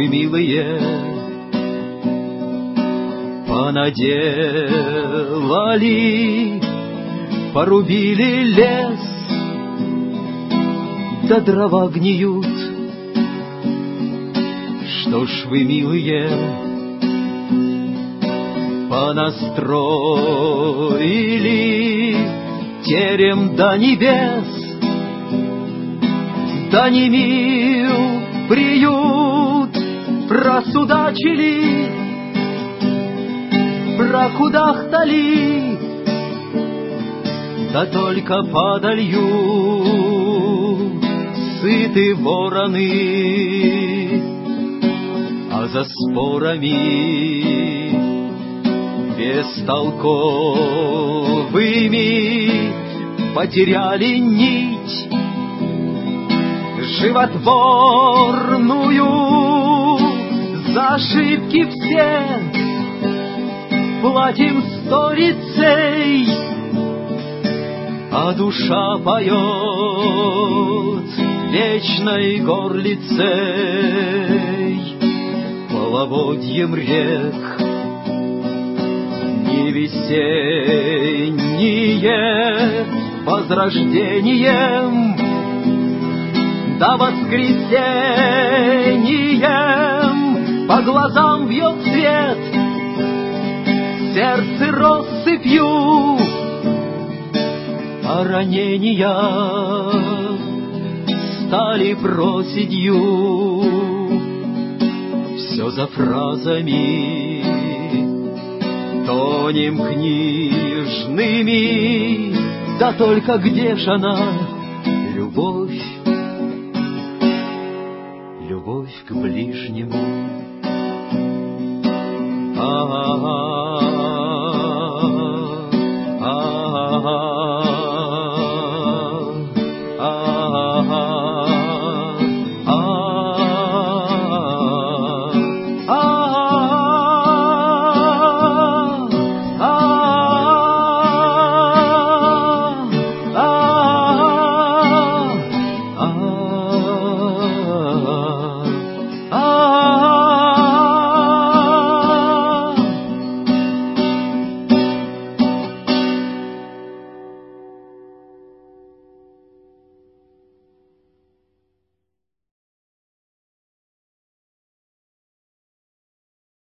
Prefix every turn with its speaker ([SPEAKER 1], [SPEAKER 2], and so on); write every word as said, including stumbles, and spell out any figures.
[SPEAKER 1] вы, милые, понаделали, порубили лес, да дрова гниют. Что ж вы, милые, понастроили терем до небес, да не мил приют просудачили, прокудахтали, да только подолью сыты вороны, а за спорами бестолковыми потеряли нить животворную. За ошибки все платим сторицей, а душа поет вечной горлицей. Половодьем рек не весеннее возрождением, да воскресеньем по глазам бьет свет, сердце россыпью, а ранения стали проседью. Все за фразами тонем книжными, да только где ж она, любовь, любовь к ближнему? А-а-а.